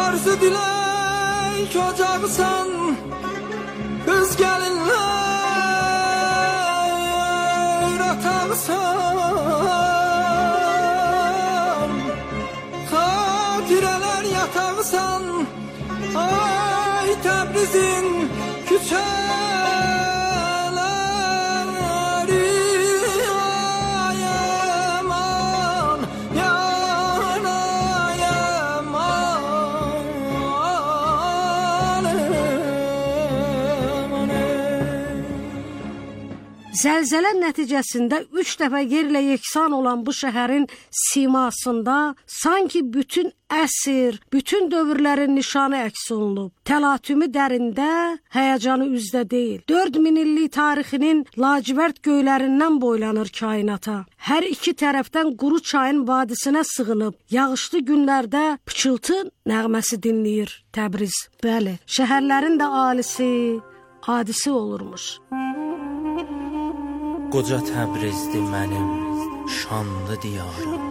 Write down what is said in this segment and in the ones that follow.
arzu dilek ocaqsan, qız gəlinlər ataqsan, xatirələr yataqsan, ay Təbrizin küçələri, ay aman, yan ay aman. Zəlzələ nəticəsində 3 dəfə yerlə yeksan olan bu şəhərin simasında sanki bütün əsr, bütün dövrlərin nişanı əks olunub. Təlatümü dərində, həyəcanı üzdə deyil. 4000 illik tarixinin lacivərd göylərindən boylanır kainata. Hər iki tərəfdən quru çayın vadisinə sığınıb, yağışlı günlərdə pıçıltı nəğməsi dinləyir Təbriz. Bəli, şəhərlərin də alisi, adisi olurmuş. Qoca Təbrizdir mənim şanlı diyarım.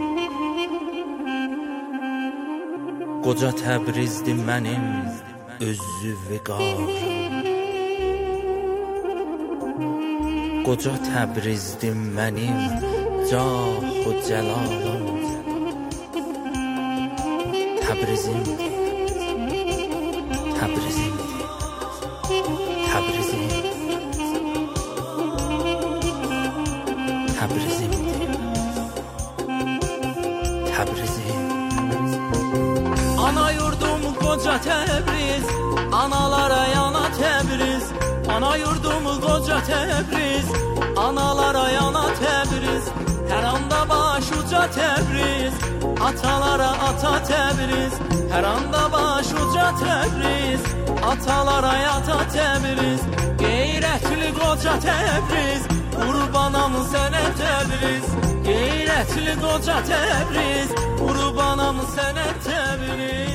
Qoca Təbrizdir mənim özü vəqarım. Qoca Təbrizdir mənim cah-u cəlalım. Təbrizim, Təbrizim, Təbrizim, Təbrizim, Təbrizim. Ana yurdum qoca Təbriz, analara yana Təbriz. Ana yurdum qoca Təbriz, analara yana Təbriz. Hər anda baş uca Təbriz, atalara ata Təbriz. Hər anda baş uca Təbriz, atalara ata Təbriz. Qeyrətli qoca Təbriz, qurbanam sənə Təbriz. Qeyrətli qoca Təbriz, qurbanam sənə Təbriz.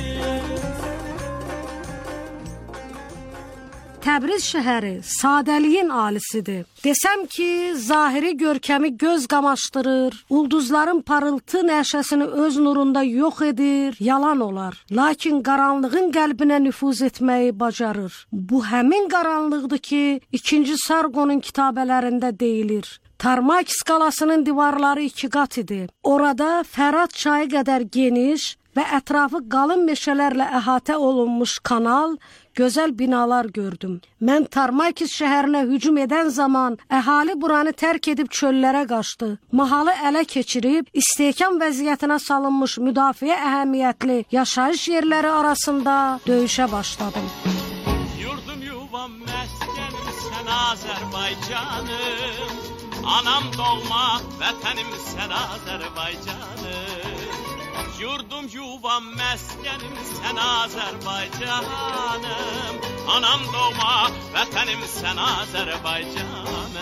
Təbriz şəhəri sadəliyin alisidir. Desəm ki, zahiri görkəmi göz qamaşdırır, ulduzların parıltı nəşəsini öz nurunda yox edir, yalan olar. Lakin qaranlığın qəlbinə nüfuz etməyi bacarır. Bu həmin qaranlıqdır ki, 2-ci Sargonun kitabələrində deyilir. Tarmak skalasının divarları 2 qat idi. Orada Fərat çayı qədər geniş və ətrafı qalın meşələrlə əhatə olunmuş kanal, gözəl binalar gördüm. Mən Tarmakis şəhərinə hücum edən zaman əhali buranı tərk edib çöllərə qaçdı. Mahalı ələ keçirib istehkam vəziyyətinə salınmış müdafiə əhəmiyyətli yaşayış yerləri arasında döyüşə başladım. Yurdum yuvam məskənim sən Azərbaycanım. Anam doğma vətənim sən Azərbaycanım. Yurdum yuvam məskənim sən Azərbaycanım. Anam doğma vətənim sən Azərbaycanım.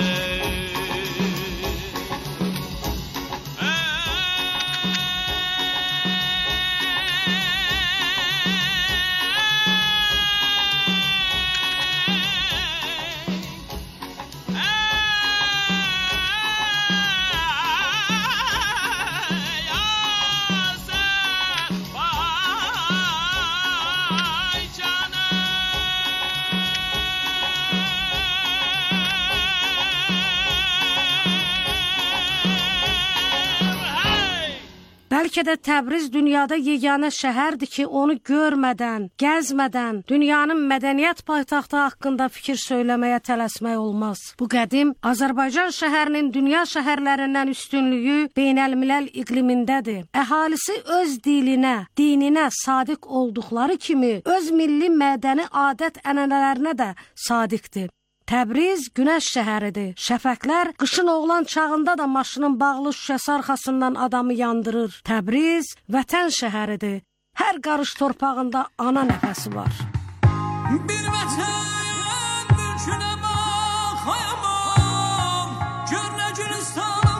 Bəlkə də Təbriz dünyada yeganə şəhərdir ki, onu görmədən, gəzmədən, dünyanın mədəniyyət paytaxtı haqqında fikir söyləməyə tələsmək olmaz. Bu qədim Azərbaycan şəhərinin dünya şəhərlərindən üstünlüyü beynəlmiləl iqlimindədir. Əhalisi öz dilinə, dininə sadiq olduqları kimi, öz milli mədəni adət-ənənələrinə də sadiqdir. Təbriz günəş şəhəridir. Şəfəqlər qışın oğlan çağında da maşının bağlı şüşəsi arxasından adamı yandırır. Təbriz vətən şəhəridir. Hər qarış torpağında ana nəfəsi var. Bir vətən mülkünə bax, hayamam, gör nə Gülüstanım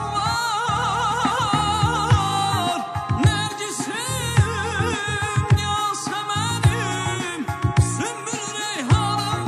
var. Nərgisim, Yasəmənim, Sümbül Reyhanım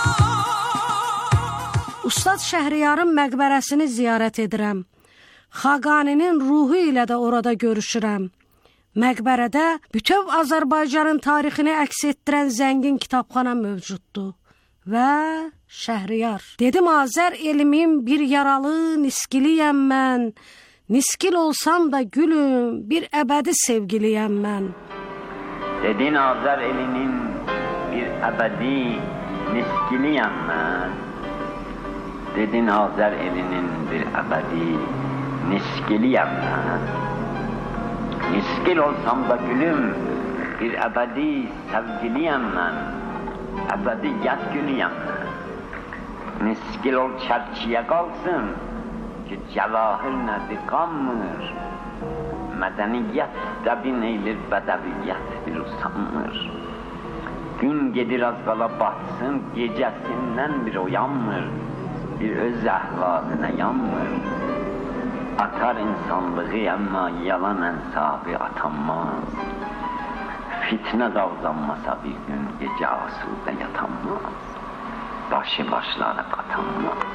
var. Ustad Şəhriyarın məqbərəsini ziyarət edirəm. Xaqaninin ruhu ilə də orada görüşürəm. Məqbərədə bütöv Azərbaycanın tarixini əks etdirən zəngin kitabxana mövcuddur. Və Şəhriyar. Dedim Azər elimin bir yaralı niskiliyəm mən. Niskil olsam da gülüm, bir əbədi sevgiliyəm mən. Dedin Azər elinin bir əbədi niskiliyəm mən. Dedin Azər elinin bir əbədi niskiliyəm mən. Niskil olsam da gülüm, bir əbədi sevgiliyəm mən. Əbədiyyət gülüyəm mən. Niskil ol çərçiyə qalsın ki, cəvahir nədir qanmır. Mədəniyyət dəbin eylir, bədəviyyət bir usanmır. Gün gedir az qala batsın, gecəsindən bir oyanmır. Bir öz əhvalinə yanmır. Atar insanlığı, amma yalan ənsabı atanmaz. Fitnə qavzanmasa bir gün gecə asudə yatanmaz. Başı başları qatanmaz.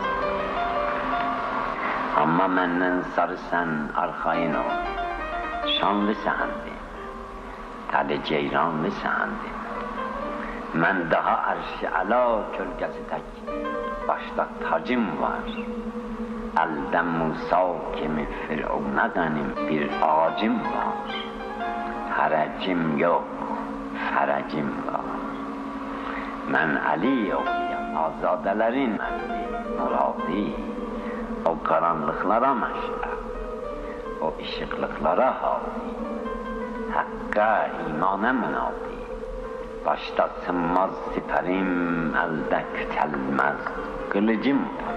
Amma məndən sarı sən arxayın ol. Şanlı səndir, təli ceyranlı səndir. Mən daha ərş-i əla kölgəsi tək, başda tacım var. Əldə Musa kimi Firavuna qənim bir ağacım var. Hərəcim yox, fərəcim var. Mən Əli oxuyam, azadələrin məndi, muradi. O qaranlıqlara məşrə, o işıqlıqlara hadi. Həqqə, imana münadi. Başda sınmaz sipərim, əldə kütəlməz qılıcım var.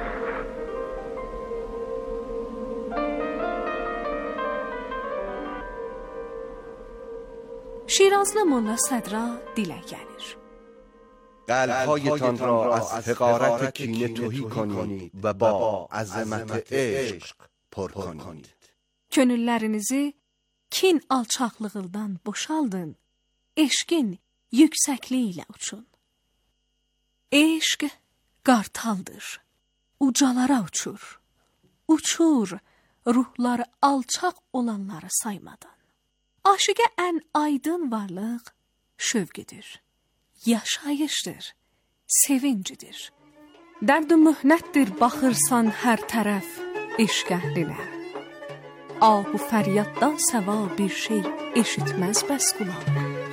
شیرازlı مولا صدرا dilə gəlir. قلب‌هایتان را از حقارت کینه تهی کنید و با عظمت عشق پر کنید. Könüllərinizi kin alçaqlığından boşaldın, eşqin yüksəkliyi ilə uçun. Eşq qartaldır, ucalara uçur. Uçur ruhları alçaq olanları saymadan. Aşıqə ən aydın varlıq şövqüdür, yaşayışdır, sevincidir. Dərd-ü mühnətdir baxırsan hər tərəf eşq əhlinə. Ah-u fəryaddan səva bir şey eşitməz bəs qulaq.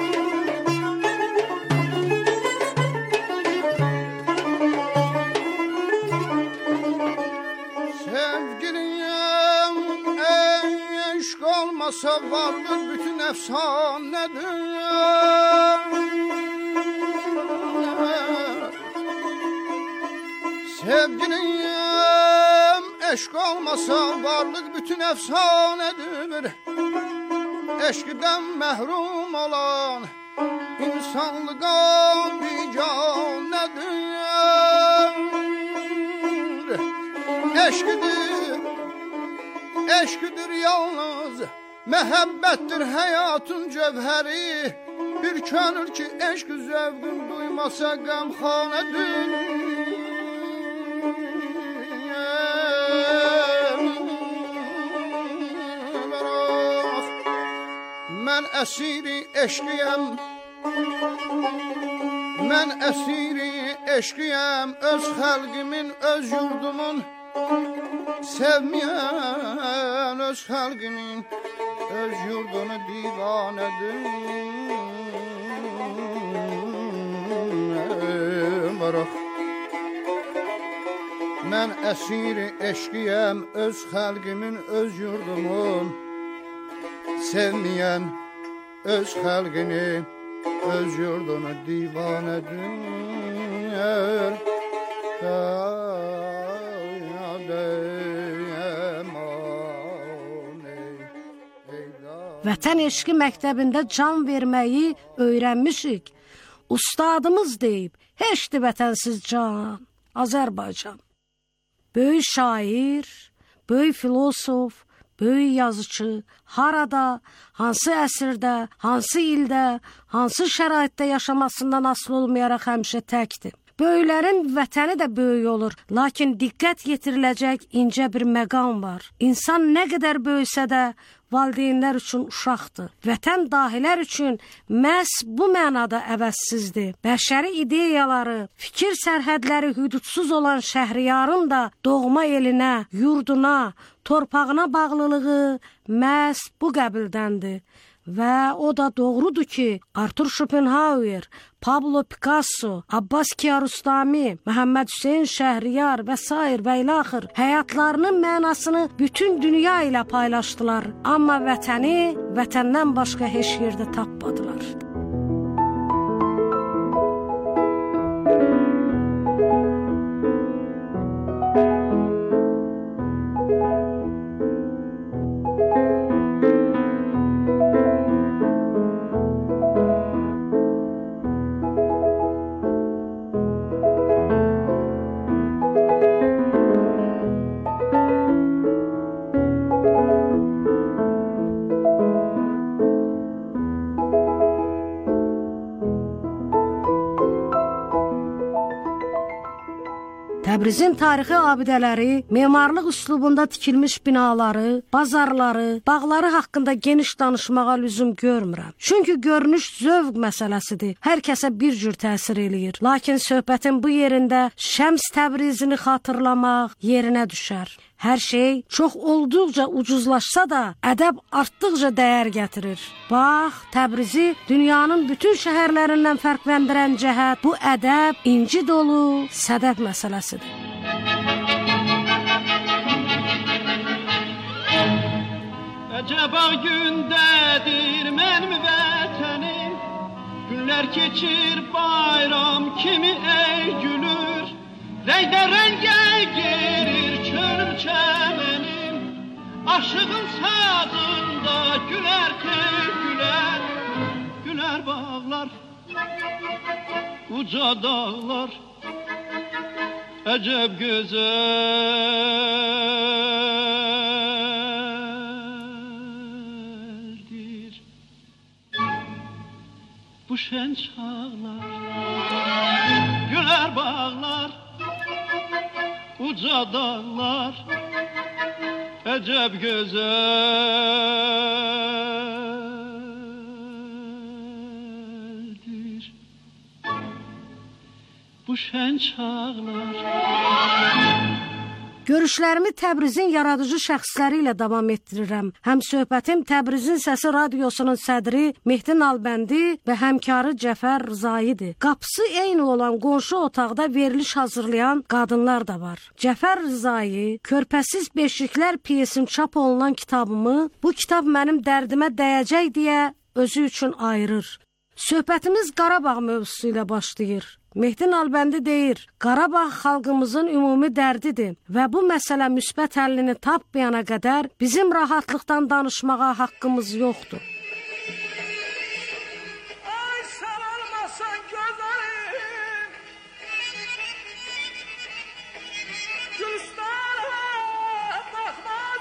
Olmasa varlık bütün efsanedir. Sevgilim, eşk olmasa varlık bütün efsanedir. Eşkiden mehrum olan insanlığa bicanedir. Eşkidir yalnız, mehabbettir hayatın cevheri. Bir könül ki eşk zevkin duymasa gamxanedir. Mən əsiri eşqiyəm, mən əsiri eşqiyəm, öz xalqimin, öz yurdumun. Sevmeyen öz halkının öz yurdunu divanedir. Ben esiri eşkiyem öz halkımın öz yurdumun. Sevmeyen öz halkını öz yurdunu divanedir. Vətən eşqi məktəbində can verməyi öyrənmişik. Ustadımız deyib, heçdir vətənsiz can, Azərbaycan. Böyük şair, böyük filosof, böyük yazıcı harada, hansı əsrdə, hansı ildə, hansı şəraitdə yaşamasından asılı olmayaraq həmişə təkdir. Böyüklərin vətəni də böyük olur, lakin diqqət yetiriləcək incə bir məqam var. İnsan nə qədər böyüsə də valideynlər üçün uşaqdır. Vətən dahilər üçün məhz bu mənada əvəzsizdir. Bəşəri ideyaları, fikir sərhədləri hüdudsuz olan Şəhriyarın da doğma elinə, yurduna, torpağına bağlılığı məhz bu qəbildəndir. Və o da doğrudur ki, Artur Schopenhauer, Pablo Picasso, Abbas Kiarostami, Məhəmməd Hüseyn Şəhriyar və s. və ilaxır həyatlarının mənasını bütün dünya ilə paylaşdılar. Amma vətəni vətəndən başqa heç yerdə tapmadılar. Təbrizin tarixi abidələri, memarlıq üslubunda tikilmiş binaları, bazarları, bağları haqqında geniş danışmağa lüzum görmürəm. Çünki görünüş zövq məsələsidir. Hər kəsə bir cür təsir eləyir. Lakin söhbətin bu yerində Şəms Təbrizini xatırlamaq yerinə düşər. Hər şey çox olduqca ucuzlaşsa da, ədəb artdıqca dəyər gətirir. Bax, Təbrizi dünyanın bütün şəhərlərindən fərqləndirən cəhət bu ədəb, inci dolu sədəf məsələsidir. Əcəba gündədir mənim vətənim, günlər keçir bayram kimi ey gülür, rəngdə rəngə girir könül çəmənim, aşığın sağında gülər tey gülər, gülər bağlar, uca dağlar, əcəb gözəldir bu şən çağlar, gülər bağlar, uca dağlar, əcəb gözəldir bu şən çağlar. Görüşlərimi Təbrizin yaradıcı şəxsləri ilə davam etdirirəm. Həm söhbətim Təbrizin Səsi radiosunun sədri Mehdi Nalbəndi və həmkarı Cəfər Rızaidir. Qapısı eyni olan qonşu otaqda veriliş hazırlayan qadınlar da var. Cəfər Rızai Körpəsiz Beşiklər pyesim çap olunan kitabımı bu kitab mənim dərdimə dəyəcək deyə özü üçün ayırır. Söhbətimiz Qarabağ mövzusu ilə başlayır. Mehdi Nalbəndi deyir, Qarabağ xalqımızın ümumi dərdidir və bu məsələ müsbət həllini tapmayana qədər bizim rahatlıqdan danışmağa haqqımız yoxdur. Ay sarılmasan gözlərim, Gülüstana baxmaz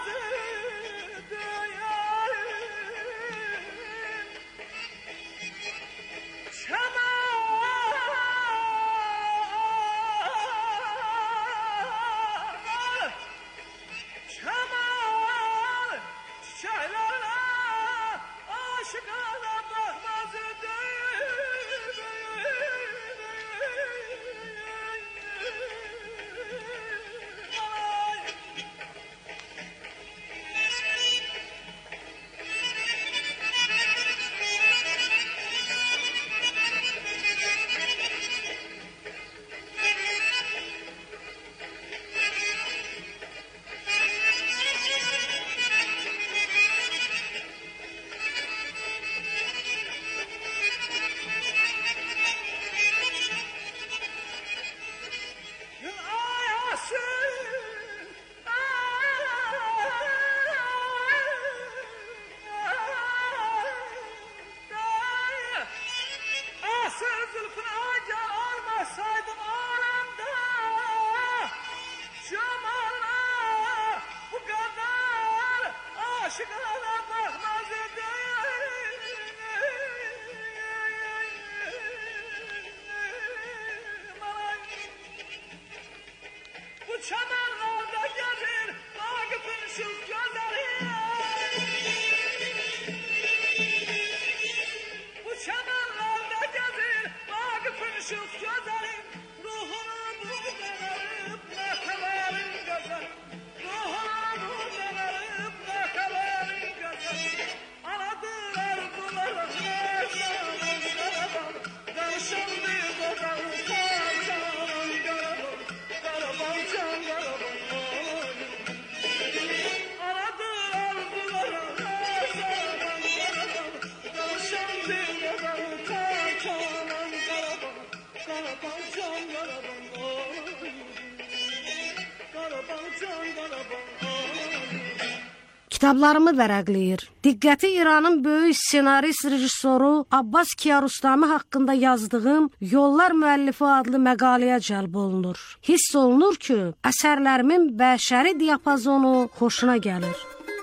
kitablarımı vərəqləyir. Diqqəti İranın böyük ssenarist rejissoru Abbas Kiarostami haqqında yazdığım Yollar müəllifi adlı məqaləyə cəlb olunur. Hiss olunur ki, əsərlərimin bəşəri diapazonu xoşuna gəlir.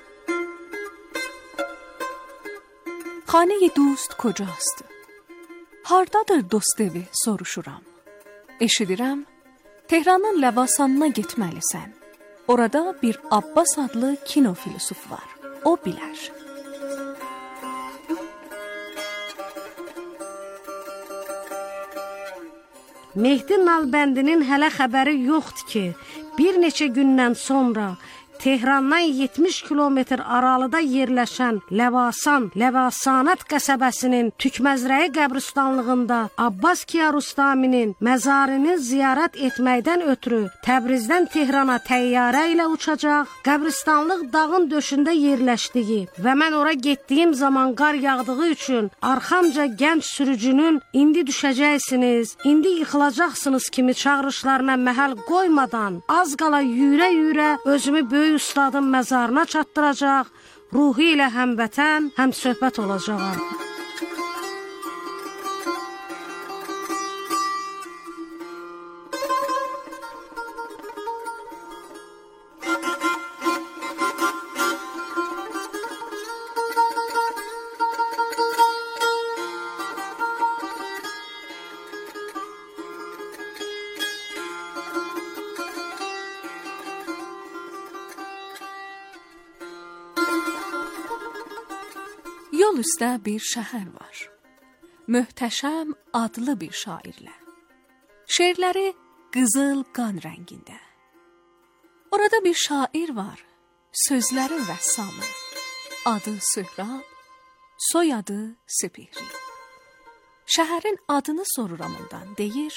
Xanə-i dost kocastı? Hardadır dost evi soruşuram. Eşidirəm, Tehranın Ləvasanına getməlisən. Orada bir Abbas adlı kino filosof var. O bilər. Mehdi Nalbəndinin hələ xəbəri yoxdur ki, bir neçə gündən sonra Tehrandan 70 kilometr aralıda yerləşən Ləvasan, Ləvasanət qəsəbəsinin Tükməzrəyi qəbristanlığında Abbas Kiarostaminin məzarını ziyarət etməkdən ötürü Təbrizdən Tehrana təyyarə ilə uçacaq. Qəbristanlıq dağın döşündə yerləşdiyi və mən ora getdiyim zaman qar yağdığı üçün arxamca gənc sürücünün indi düşəcəksiniz, indi yıxılacaqsınız kimi çağırışlarına məhəl qoymadan az qala yürə-yürə özümü böyük ustadın məzarına çatdıracaq, ruhu ilə həmvətən, həm söhbət olacağam. Yol üstə bir şəhər var. Möhtəşəm adlı bir şairlə. Şeirləri qızıl qan rəngində. Orada bir şair var, sözləri rəssamı. Adı Söhrab, soyadı Sepehri. Şəhərin adını soruram ondan, deyir: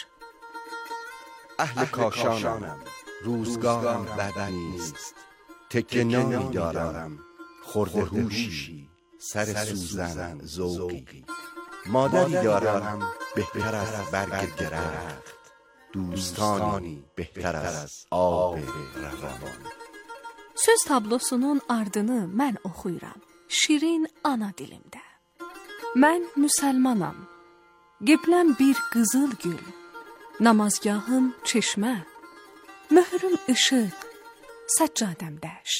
اهل کاشانم روزگارم بد نیست تکه نانی دارم خورده هوشی سر سوزن ذوقی مادری دارم بهتر از برگ درخت دوستانی بهتر از آب روان. Söz tablosunun ardını mən oxuyuram, şirin ana dilimdə. Mən müsəlmanam, qibləm bir qızıl gül, namazgahım çeşmə, möhrüm işıq, səccadəm dəşt.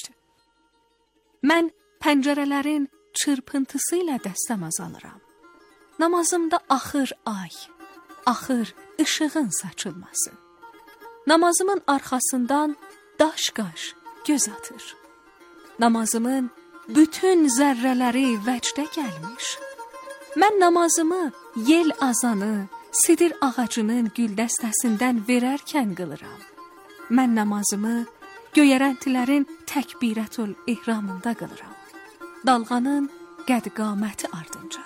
Mən pəncərələrin çırpıntısı ilə dəstəmaz alıram. Namazımda axır ay, axır işığın saçılması. Namazımın arxasından daş-qaş göz atır. Namazımın bütün zərrələri vəcdə gəlmiş. Mən namazımı yel azanı, sidir ağacının güldəstəsindən verərkən qılıram. Mən namazımı göyərəntilərin təkbirətül ehramında qılıram. Dalğanın qəd-qaməti ardınca.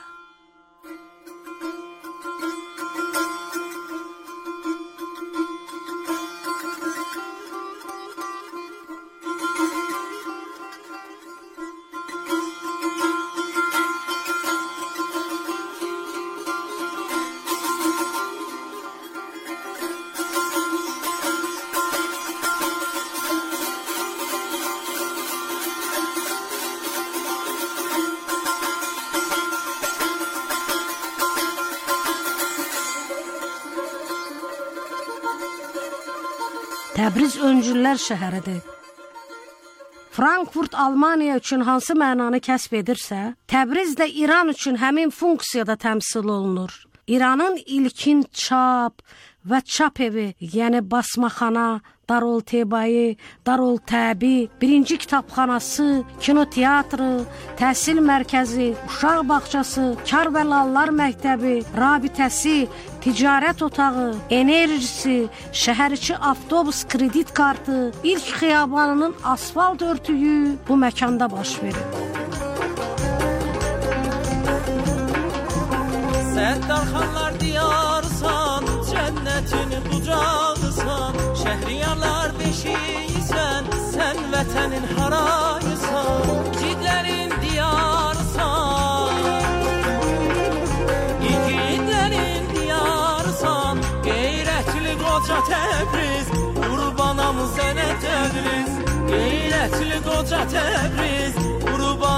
Təbriz öncüllər şəhəridir. Frankfurt Almaniya üçün hansı mənanı kəsb edirsə, Təbriz də İran üçün həmin funksiyada təmsil olunur. İranın ilkin çap və çap evi, yəni basmaxana, Darültəbai, Darültəbi, birinci kitabxanası, kinoteatrı, təhsil mərkəzi, uşaq bağçası, Kar və Lallar məktəbi, rabitəsi, ticarət otağı, enerjisi, şəhərçi avtobus kredit kartı, ilk xiyabanının asfalt örtüyü bu məkanda baş verir. Səttarxanlar diyarsan, cənnətin bucağısan, şəhriyarlar beşiyisən, sən vətənin harayısan, igidlərin diyarsan, igidlərin diyarsan, qeyrətli qoca Təbriz, qurbanam sənə Təbriz, qeyrətli qoca Təbriz,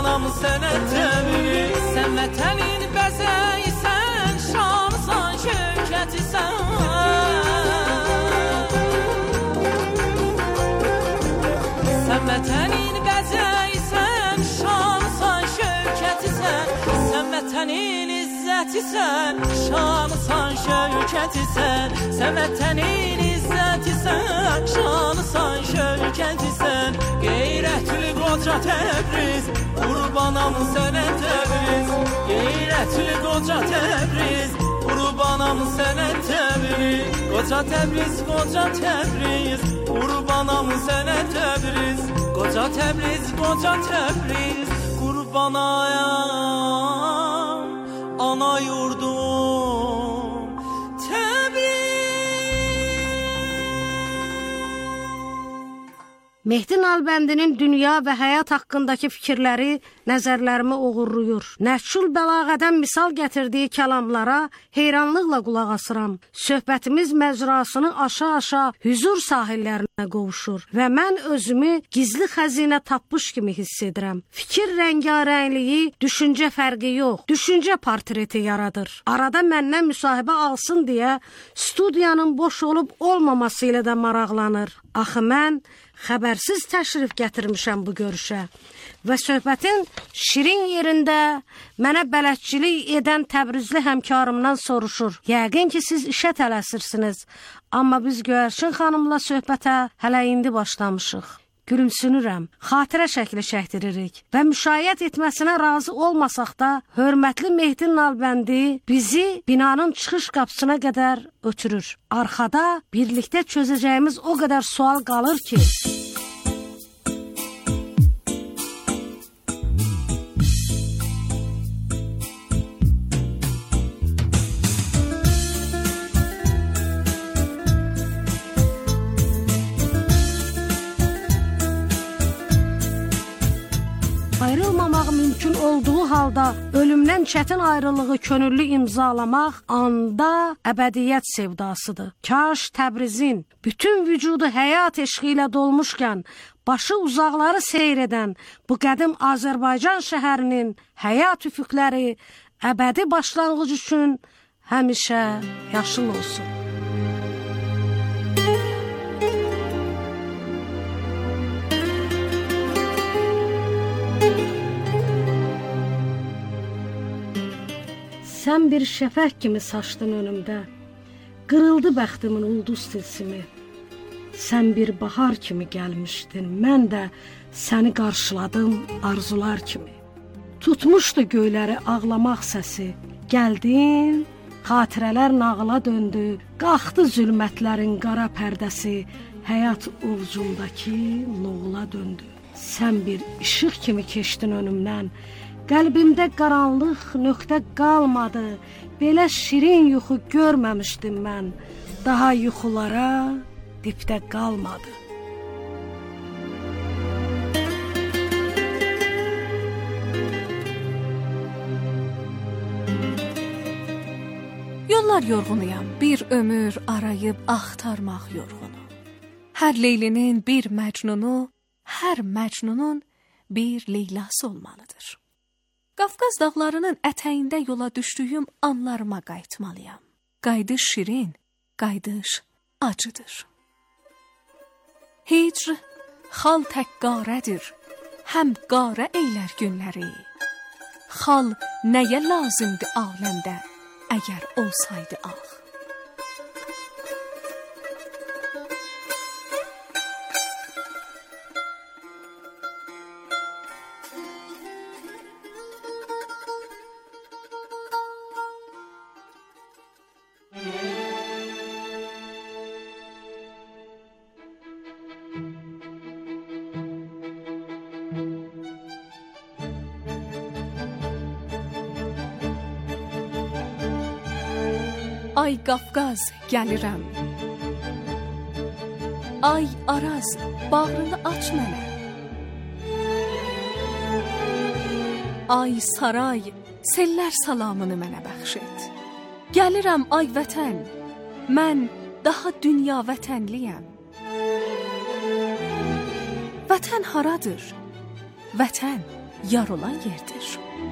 Qurbanam sənə təbriz. Sən vətənin bəzəyisən, şansan, şövkətisən. Sən vətənin bəzəyisən, şansan, şövkətisən. Sən vətənin izzətisən, şansan, şövkətisən. Sən vətənin izzətisən, şansan, şövkətisən. Qeyrətli qoca Təbriz, qurbanam sənə Təbriz. Qeyrətli qoca Təbriz, qurbanam sənə Təbriz. Qoca Təbriz, qoca Təbriz, qurbanam sənə Təbriz. Qoca Təbriz, qoca Təbriz, qurbanayam ana yurdum Təbriz. Mehdi Nalbəndinin dünya və həyat haqqındakı fikirləri nəzərlərimi oğurluyur. Nəçül bəlağədən misal gətirdiyi kəlamlara heyranlıqla qulaq asıram. Söhbətimiz məcrasını aşa-aşa hüzur sahillərinə qovuşur və mən özümü gizli xəzinə tapmış kimi hiss edirəm. Fikir rəngarəngliyi düşüncə fərqi yox, düşüncə portreti yaradır. Arada məndən müsahibə alsın deyə studiyanın boş olub olmaması ilə də maraqlanır. Axı mən xəbərsiz təşrif gətirmişəm bu görüşə və söhbətin şirin yerində mənə bələdçilik edən Təbrizli həmkarımdan soruşur. Yəqin ki, siz işə tələsirsiniz, amma biz Göyərçin xanımla söhbətə hələ indi başlamışıq. Gülümsünürəm, xatirə şəkli çəkdiririk və müşayiət etməsinə razı olmasaq da, hörmətli Mehdi Nalbəndi bizi binanın çıxış qapısına qədər ötürür. Arxada birlikdə çözəcəyimiz o qədər sual qalır ki... Ayrılmamaq mümkün olduğu halda ölümdən çətin ayrılığı könüllü imzalamaq anda əbədiyyət sevdasıdır. Kaş Təbrizin bütün vücudu həyat eşqi ilə dolmuşkən, başı uzaqları seyr edən bu qədim Azərbaycan şəhərinin həyat üfüqləri əbədi başlanğıc üçün həmişə yaşıl olsun. Sən bir şəfək kimi saçdın önümdə, qırıldı bəxtimin ulduz tilsimi. Sən bir bahar kimi gəlmişdin, mən də səni qarşıladım arzular kimi. Tutmuşdu göyləri ağlamaq səsi, gəldin, xatirələr nağıla döndü, qalxdı zülmətlərin qara pərdəsi, həyat ovcumdakı noğula döndü. Sən bir işıq kimi keçdin önümdən, qəlbimdə qaranlıq nöqtə qalmadı, belə şirin yuxu görməmişdim mən, daha yuxulara dipdə qalmadı. Yollar yorğunuyam, bir ömür arayıb axtarmaq yorğunu. Hər Leylinin bir Məcnunu, hər Məcnunun bir Leylası olmalıdır. Qafqaz dağlarının ətəyində yola düşdüyüm anlarıma qayıtmalıyam. Qayıdış şirin, qayıdış acıdır. Hicr xal tək qarədir, həm qarə eylər günləri. Xal nəyə lazımdır aləmdə, əgər olsaydı ağ. Ay Qafqaz gəlirəm, ay Araz bağrını aç mənə, ay Saray sellər salamını mənə bəxş et. Gəlirəm ay vətən, mən daha dünya vətənliyəm. Vətən haradır? Vətən yar olan yerdir.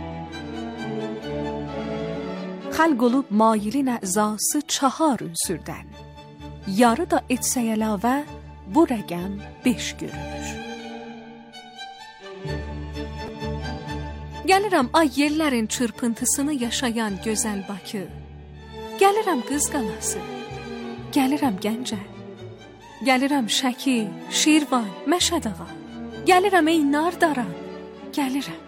Xəlq olub mailin əzası 4 ünsürdən. Yarı da etsək əlavə bu rəqəm 5 görünür. Gəlirəm ay yerlərin çırpıntısını yaşayan gözəl Bakı. Gəlirəm Qız Qalası. Gəlirəm Gəncə. Gəlirəm Şəki, Şirvan, Məşədağa. Gəlirəm ey Nardaran. Gəlirəm.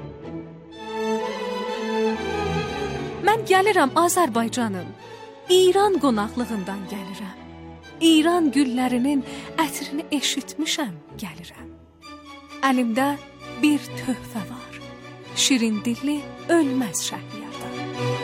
Mən gəlirəm Azərbaycanım. İran qonaqlığından gəlirəm. İran güllərinin ətrini eşitmişəm, gəlirəm. Əlimdə bir töhfə var. Şirin dilli ölməz Şəhriyardan.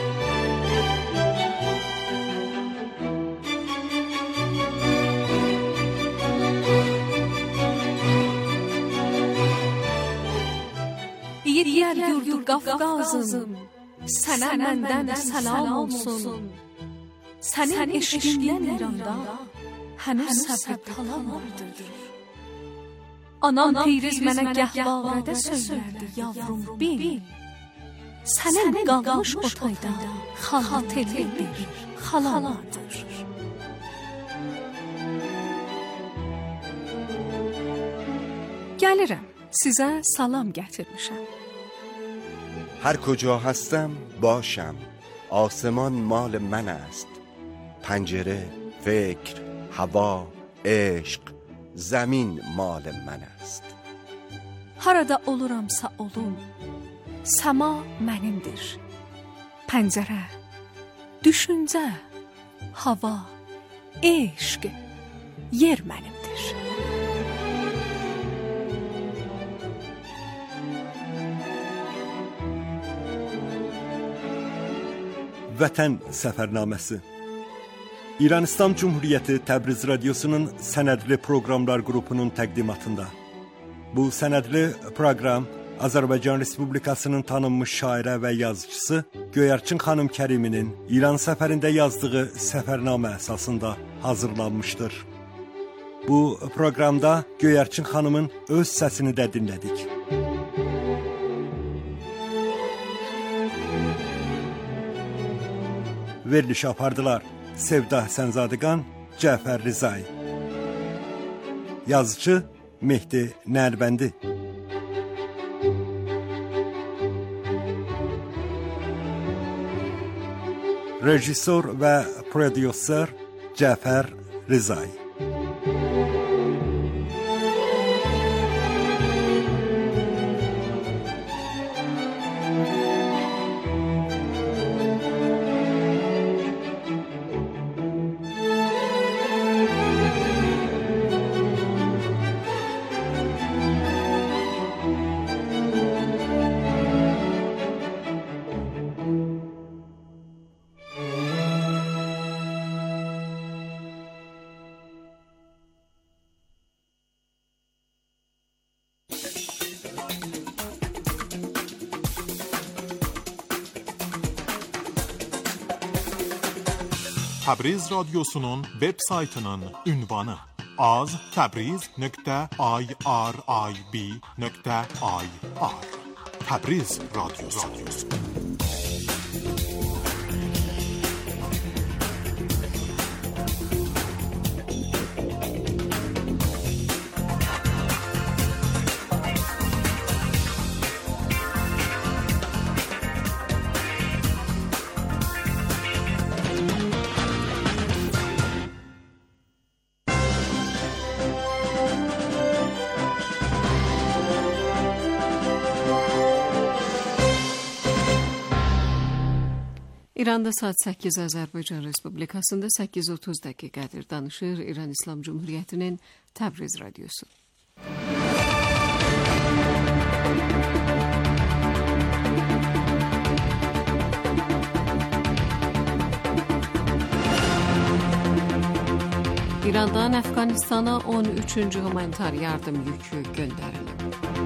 Yer yurdu Qafqazım, sənə məndən səlam olsun. Sənin eşqindən İranda hənuz səbri talam vardır. Anam Peyriz mənə gəhvarədə söylərdi, yavrum bil. Sənin qalmış otayda xalateli bir xalam vardır. Gəlirəm, sizə salam gətirmişəm. هر کجا هستم باشم، آسمان مال من است. پنجره، فکر، هوا، عشق، زمین مال من است. Harada oluramsa olum, səma mənimdir. Pəncərə, düşüncə, hava, eşq, yer mənimdir. Vətən səfərnaməsi. İran İslam Cumhuriyyəti Təbriz Radiosunun sənədli proqramlar qrupunun təqdimatında. Bu sənədli proqram Azərbaycan Respublikasının tanınmış şairə və yazıcısı Göyərçin xanım Kəriminin İran səfərində yazdığı səfərnamə əsasında hazırlanmışdır. Bu proqramda Göyərçin xanımın öz səsini də dinlədik. Veriliş apardılar Sevda Sənzadiqan, Cəfər Rizai. Yazıcı Mehdi Nərbəndi. Rejissor və prodüser Cəfər Rizai. Təbriz Radyosu'nun web saytının ünvanı az.tabriz.irib.ir Təbriz Radyosu. İranda saat 8 Azərbaycan Respublikasında 8:30 dəqiqədir. Danışır İran İslam Cumhuriyyətinin Təbriz Radyosu. İrandan Əfqanistana 13-cü humanitar yardım yükü göndərilib.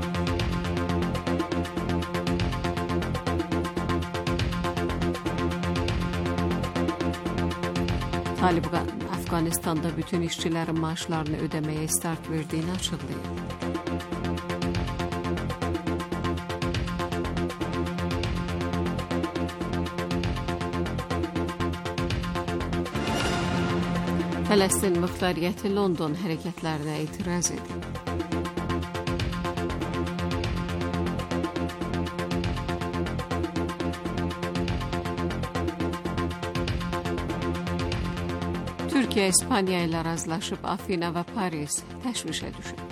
Taliban Əfqanistanda bütün işçilərin maaşlarını ödəməyə start verdiyini açıqlayıb. Fələstin muxtariyyəti London hərəkətlərinə etiraz edib. Türkiyə İspaniya ilə razılaşıb, Afina və Paris təşvişə düşüb.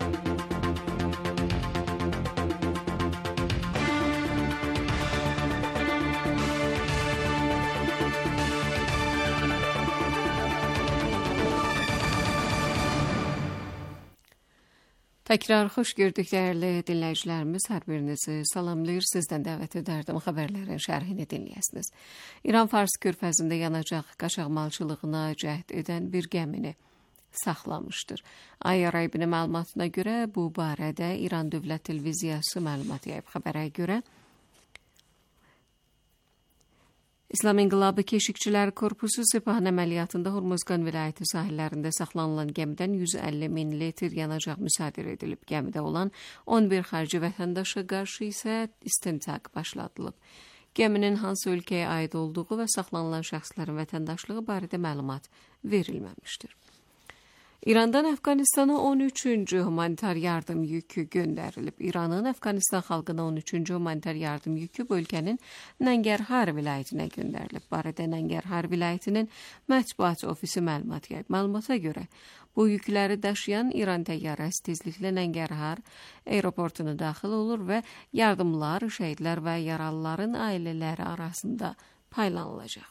Təkrar xoş gördük dəyərli dinləyicilərimiz, hər birinizi salamlayır, sizdən dəvət edərdim xəbərlərin şərhini dinləyəsiniz. İran Fars körfəzində yanacaq qaçaqmalçılığına cəhd edən bir gəmini saxlamışdır. Ay Arabinin məlumatına görə bu barədə İran Dövlət Televiziyası məlumat yayıb. Xəbərə görə İslam İnqilabı Keşikçilər Korpusu Sepahın əməliyyatında Hormuzqan vilayəti sahillərində saxlanılan gəmidən 150 min litr yanacaq müsadirə edilib. Gəmidə olan 11 xarici vətəndaşa qarşı isə istintaq başladılıb. Gəminin hansı ölkəyə aid olduğu və saxlanılan şəxslərin vətəndaşlığı barədə məlumat verilməmişdir. İrandan Əfqanistana 13-cü humanitar yardım yükü göndərilib. İranın Əfqanistan xalqına 13-cü humanitar yardım yükü bölgənin Nəngərhar vilayətinə göndərilib. Barədə Nəngərhar vilayətinin mətbuat ofisi məlumat yayıb. Məlumata görə bu yükləri daşıyan İran təyyarəsi tezliklə Nəngərhar aeroportuna daxil olur və yardımlar, şəhidlər və yaralıların ailələri arasında paylanılacaq.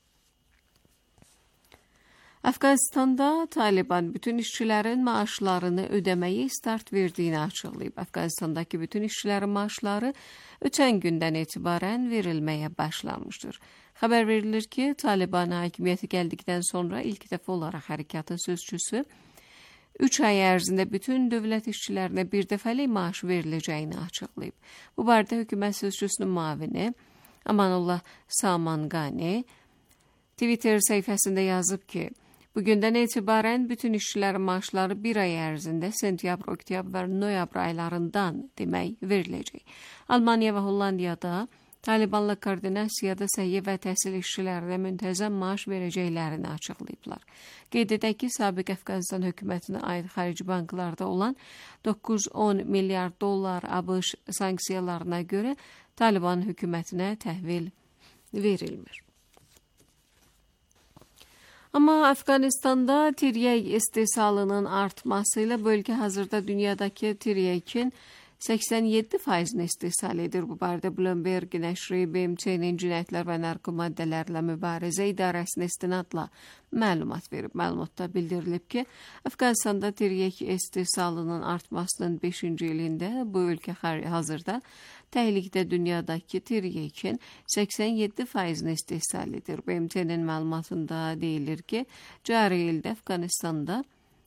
Əfqanistanda Taliban bütün işçilərin maaşlarını ödəməyi start verdiyini açıqlayıb. Əfqanistandakı bütün işçilərin maaşları ötən gündən etibarən verilməyə başlanmışdır. Xəbər verilir ki, Taliban hakimiyyəti gəldikdən sonra ilk dəfə olaraq hərəkatın sözçüsü 3 ay ərzində bütün dövlət işçilərinə bir dəfəlik maaş veriləcəyini açıqlayıb. Bu barədə hökumət sözçüsünün müavini Amanullah Samanqani Twitter səhifəsində yazıb ki, bugündən etibarən bütün işçilərin maaşları bir ay ərzində sentyabr, oktyabr və noyabr aylarından demək veriləcək. Almaniya və Hollandiyada Talibanla koordinasiyada səhiyyə və təhsil işçilərinə müntəzəm maaş verəcəklərini açıqlayıblar. Qeyd edək ki, sabiq Əfqanistan hökumətinə aid xarici banklarda olan 9-10 milyard dollar ABŞ sanksiyalarına görə Taliban hökumətinə təhvil verilmir. Amma Əfqanistanda tiryək istehsalının artması ilə bölgə hazırda dünyadakı tiryəkin 87%-ni istehsal edir. Bu barədə Bloomberg nəşri BMT-nin cinayətlər və narkomaddələrlə mübarizə idarəsinə istinadla məlumat verib. Məlumatda bildirilib ki, Əfqanistanda tiryək istehsalının artmasının 5-ci ilində bu ölkə hazırda təhlükdə dünyadakı tiryəkin 87%-ni istehsal edir. BMT-nin məlumatında deyilir ki, cari ildə Əfqanistanda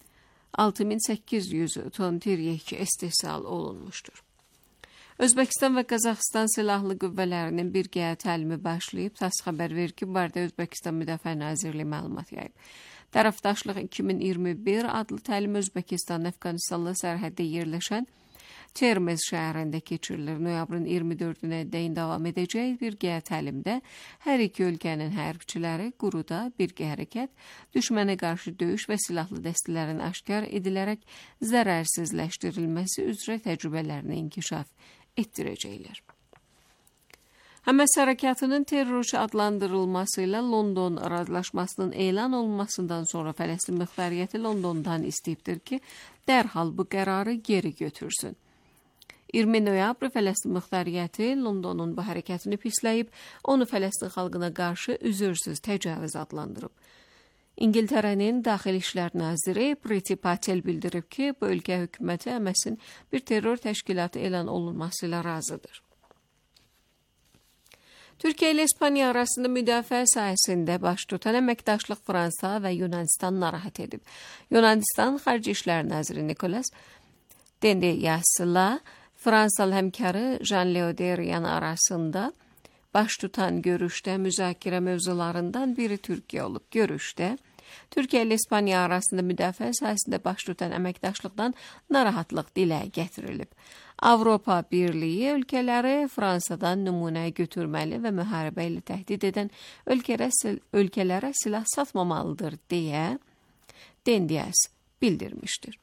6800 ton tiryək istehsal olunmuşdur. Özbəkistan və Qazaxıstan silahlı qüvvələrinin birgə təlimi başlayıb. TASS xəbər verir ki, bu barədə Özbəkistan Müdafiə Nazirliyi məlumat yayıb. Tərəfdaşlıq 2021 adlı təlim Özbəkistanın Əfqanistanla sərhəddə yerləşən Termez şəhərində keçirilir. Noyabrın 24-nə dəyin davam edəcək birgə təlimdə hər iki ölkənin hərbçiləri quruda birgə hərəkət, düşmənə qarşı döyüş və silahlı dəstələrin aşkar edilərək zərərsizləşdirilməsi üzrə təcrübələrini inkişaf etdirəcəklər. Həməs hərəkatının terrorçu adlandırılması ilə London razılaşmasının elan olunmasından sonra Fələstin muxtariyyəti Londondan istəyibdir ki, dərhal bu qərarı geri götürsün. 20 noyabr Fələstin muxtariyyəti Londonun bu hərəkətini pisləyib, onu Fələstin xalqına qarşı üzürsüz təcavüz adlandırıb. İngiltərənin Daxili İşlər Naziri Priti Patel bildirib ki, bu ölkə hökuməti Həməsin bir terror təşkilatı elan olunması ilə razıdır. Türkiyə ilə İspaniya arasında müdafiə sahəsində baş tutan əməkdaşlıq Fransa və Yunanistan narahat edib. Yunanistan Xarici İşlər Naziri Nikolas Dendeyasla Fransalı həmkarı Jean Le Drian arasında baş tutan görüşdə müzakirə mövzularından biri Türkiyə olub. Görüşdə Türkiyə ilə İspaniya arasında müdafiə sahəsində baş tutan əməkdaşlıqdan narahatlıq dilə gətirilib. Avropa Birliyi ölkələri Fransadan nümunə götürməli və müharibə ilə təhdid edən ölkələrə silah satmamalıdır deyə Dendias bildirmişdir.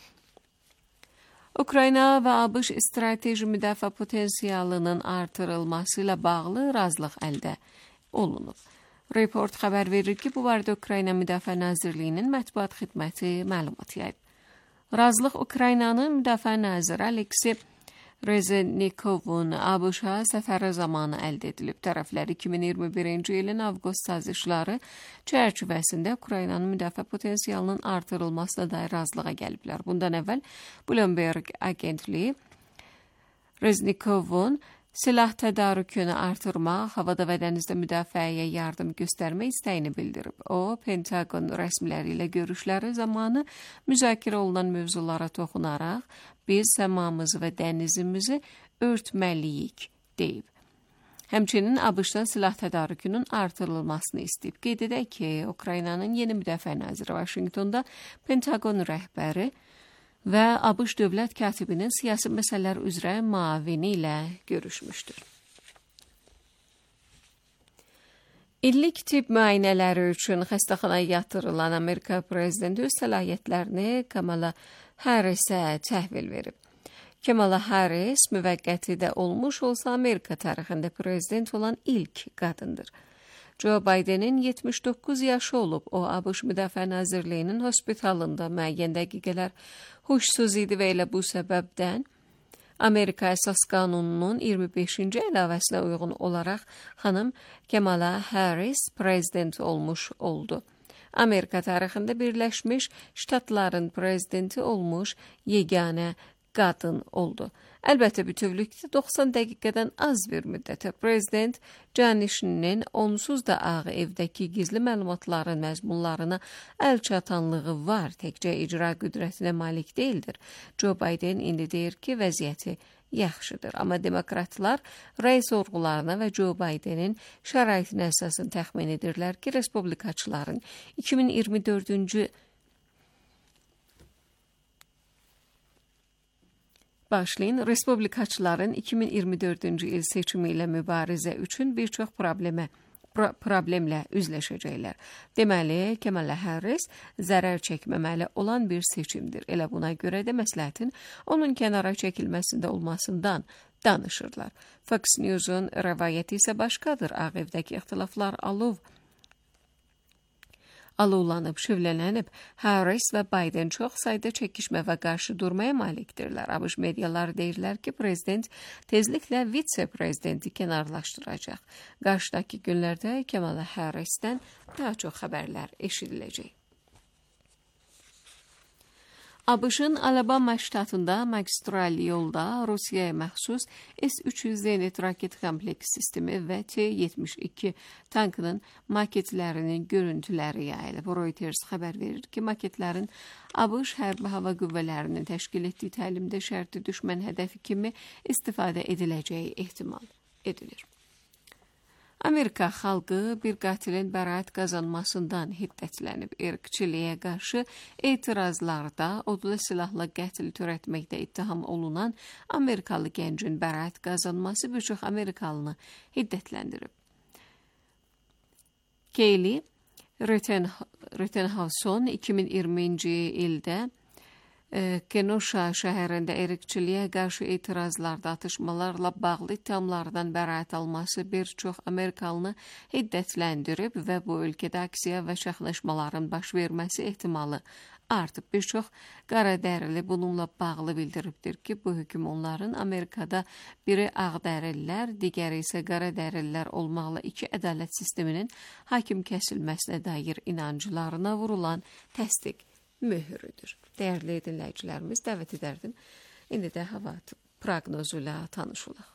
Ukrayna və ABŞ strateji müdafiə potensialının artırılması ilə bağlı razılıq əldə olunub. Report xəbər verir ki, bu barədə Ukrayna Müdafiə Nazirliyinin mətbuat xidməti məlumat yayıb. Razılıq Ukraynanın müdafiə naziri Aleksey Reznikovun ABŞ-a səfəri zamanı əldə edilib. Tərəflər 2021-ci ilin avqust sazişləri çərçivəsində Ukraynanın müdafiə potensialının artırılmasına dair razılığa gəliblər. Bundan əvvəl Bloomberg agentliyi Reznikovun silah tədarükünü artırmaq, havada və dənizdə müdafiəyə yardım göstərmək istəyini bildirib. O, Pentagon rəsmiləri ilə görüşləri zamanı müzakirə olunan mövzulara toxunaraq, biz səmamızı və dənizimizi örtməliyik, deyib. Həmçinin ABŞ-dan silah tədarükünün artırılmasını istəyib. Qeyd edək ki, Ukraynanın yeni müdafiə naziri Vaşinqtonda Pentagon rəhbəri və ABŞ dövlət katibinin siyasi məsələlər üzrə müavini ilə görüşmüşdür. İllik tibb müayinələri üçün xəstəxanaya yatırılan Amerika prezidenti öz səlahiyyətlərini Kamala Harrisə təhvil verib. Kamala Harris müvəqqətidə olmuş olsa Amerika tarixində prezident olan ilk qadındır. Joe Biden'in 79 yaşı olub. O, ABŞ Müdafiə Nazirliyinin hospitalında müəyyən dəqiqələr huşsuz idi və elə bu səbəbdən Amerika Əsas Qanununun 25-ci əlavəsinə uyğun olaraq xanım Kamala Harris prezident olmuş oldu. Amerika tarixində Birləşmiş Ştatların prezidenti olmuş yeganə qadın oldu. Əlbəttə, bütövlükdə 90 dəqiqədən az bir müddətə prezident canişininin onsuz da Ağ Evdəki gizli məlumatların məzmunlarına əl çatanlığı var, təkcə icra qüdrətinə malik deyildir. Joe Biden indi deyir ki, vəziyyəti yaxşıdır. Amma demokratlar rəy sorğularına və Joe Bidenin şəraitinə əsasən təxmin edirlər ki, respublikaçıların 2024-cü Başlayın, respublikaçıların 2024-cü il seçimi ilə mübarizə üçün bir çox problemlə üzləşəcəklər. Deməli, Kamala Harris zərər çəkməməli olan bir seçimdir. Elə buna görə də məsləhətin onun kənara çəkilməsində olmasından danışırlar. Fox News-un rəvayəti isə başqadır. Ağ Evdəki ixtilaflar alovlanıb, şivlənənib. Harris və Biden çox sayda çəkişmə və qarşı durmaya malikdirlər. ABŞ mediaları deyirlər ki, prezident tezliklə vitse-prezidenti kənarlaşdıracaq. Qarşıdakı günlərdə Kamala Harris'dən daha çox xəbərlər eşidiləcək. ABŞ-ın Alabama ştatında magistral yolda Rusiyaya məxsus S-300 zenit raket kompleks sistemi və T-72 tankının maketlərinin görüntüləri yayılıb. Reuters xəbər verir ki, maketlərin ABŞ hərbi hava qüvvələrinin təşkil etdiyi təlimdə şərti düşmən hədəfi kimi istifadə ediləcəyi ehtimal edilir. Amerika xalqı bir qatilin bəraət qazanmasından hiddətlənib. Irqçiliyə qarşı etirazlarda odlu silahla qətl törətməkdə ittiham olunan Amerikalı gəncin bəraət qazanması bir çox Amerikalını hiddətləndirib. Kayleigh Rittenhouse'un 2020-ci ildə Kenosha şəhərində irqçiliyə qarşı etirazlarda atışmalarla bağlı ittihamlardan bəraət alması bir çox Amerikalını hiddətləndirib və bu ölkədə aksiya və çaxnaşmaların baş verməsi ehtimalı artıb. Bir çox qaradərili bununla bağlı bildiribdir ki, bu hökm onların Amerikada biri ağdərillər, digəri isə qaradərillər olmaqla iki ədalət sisteminin hakim kəsilməsinə dair inanclarına vurulan təsdiq mühürüdür. Dəyərli dinləyicilərimiz, dəvət edərdim. İndi də hava proqnozu ilə tanışılaq.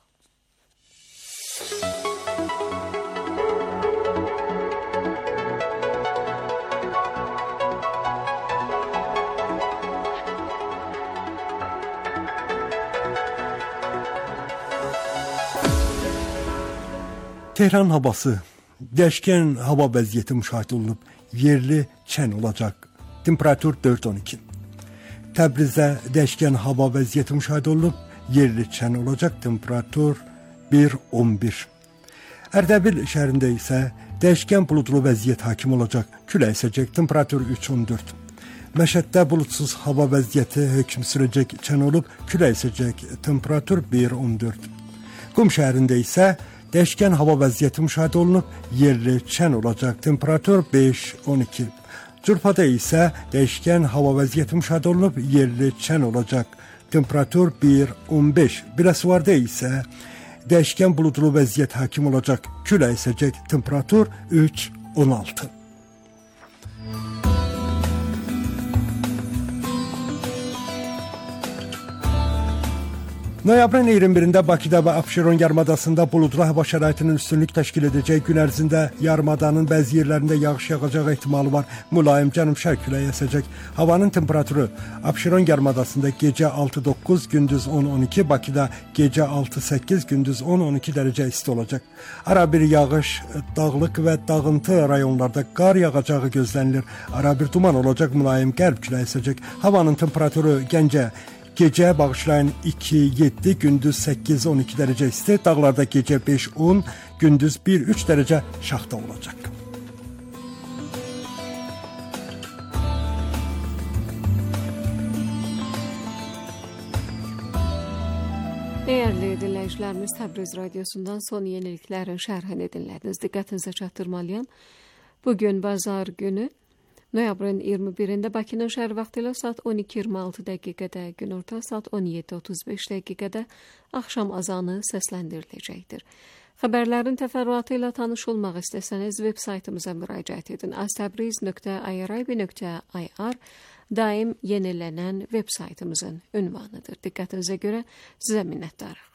Tehran havası, dəyişkən hava vəziyyəti müşahidə olunub, yerli çən olacaq. Temperatur 4-12. Təbrizdə dəyişkən hava vəziyyəti müşahidə olunub, yerli çən olacaq. Temperatur 1-11. Ərdəbil şəhərində isə dəyişkən buludlu vəziyyət hakim olacaq. Külək əsəcək. Temperatur 3-14. Məşəddə bulutsuz hava vəziyyəti hökm sürəcək, çən olub, külək əsəcək, temperatur 1-14. Qum şəhərində isə dəyişkən hava vəziyyəti müşahidə olunub, yerli çən olacaq, temperatur 5-12. Cürfada isə dəyişkən hava vəziyyəti müşahidə olunub, yerli çən olacaq, temperatur 1-15. Biləsuvarda isə dəyişkən buludlu vəziyyət hakim olacaq, külək əsəcək, temperatur 3-16. Noyabrın 21-də Bakıda və Abşeron yarımadasında buludlu hava şəraitinin üstünlük təşkil edəcək. Gün ərzində yarımadanın bəzi yerlərində yağış yağacaq ehtimalı var. Mülayim cənub-şərq küləyi əsəcək. Havanın temperaturu Abşeron yarımadasında gecə 6-9, gündüz 10-12, Bakıda gecə 6-8, gündüz 10-12 dərəcə isti olacaq. Ara bir yağış, dağlıq və dağıntı rayonlarda qar yağacağı gözlənilir. Ara bir duman olacaq, mülayim qərb küləyi əsəcək. Havanın temperaturu Gəncə gecə bağışlayın 2-7, gündüz 8-12 dərəcə isti, dağlarda gecə 5-10, gündüz 1-3 dərəcə şaxta olacaq. Değerli dinleyicilerimiz, Təbriz Radyosu'ndan son yeniliklerin şərhini dinlediniz. Diqqətinizə çatdırmalıyam. Bugün bazar günü Noyabrın 21-də Bakının şəhər vaxtı ilə saat 12:26 dəqiqədə, günorta saat 17:35 dəqiqədə axşam azanı səsləndiriləcəkdir. Xəbərlərin təfərrüatı ilə tanış olmaq istəsəniz veb saytımıza müraciət edin. astabriz.irib.ir daim yenilənən veb saytımızın ünvanıdır. Diqqətinizə görə sizə minnətdarıq.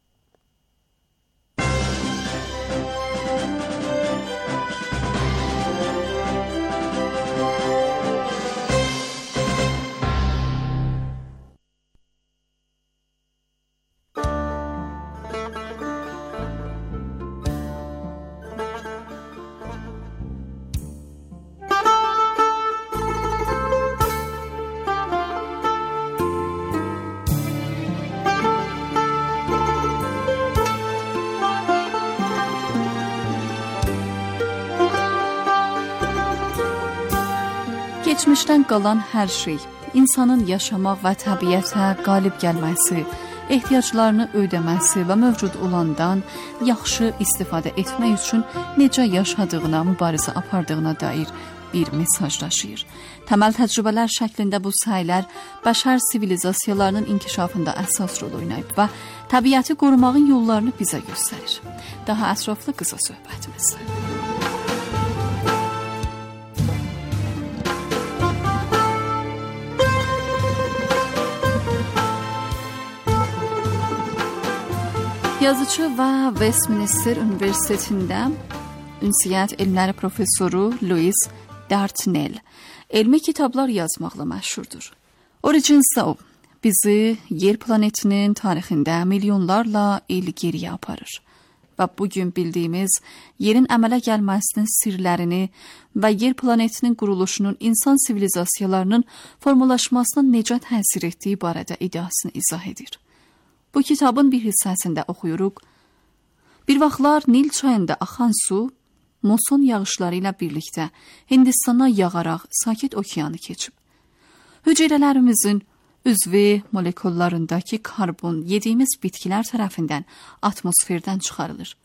Keçmişdən qalan hər şey, insanın yaşamaq və təbiətə qalib gəlməsi, ehtiyaclarını ödəməsi və mövcud olandan yaxşı istifadə etmək üçün necə yaşadığına, mübarizə apardığına dair bir mesaj daşıyır. Təməl təcrübələr şəklində bu səylər bəşər sivilizasiyalarının inkişafında əsas rol oynayıb və təbiəti qorumağın yollarını bizə göstərir. Daha ətraflı qısa söhbətimiz. Yazıcı və Westminster Universitetində ünsiyyət elmləri professoru Louis Dartnell elmi kitablar yazmaqla məşhurdur. Origins of bizi yer planetinin tarixində milyonlarla il geriyə aparır və bugün bildiyimiz yerin əmələ gəlməsinin sirlərini və yer planetinin quruluşunun insan sivilizasiyalarının formalaşmasına necə təsir etdiyi barədə iddiasını izah edir. Bu kitabın bir hissəsində oxuyuruq. Bir vaxtlar Nil çayında axan su, muson yağışları ilə birlikdə Hindistana yağaraq sakit okeanı keçib. Hüceyrələrimizin üzvi molekullarındakı karbon yediyimiz bitkilər tərəfindən atmosferdən çıxarılır.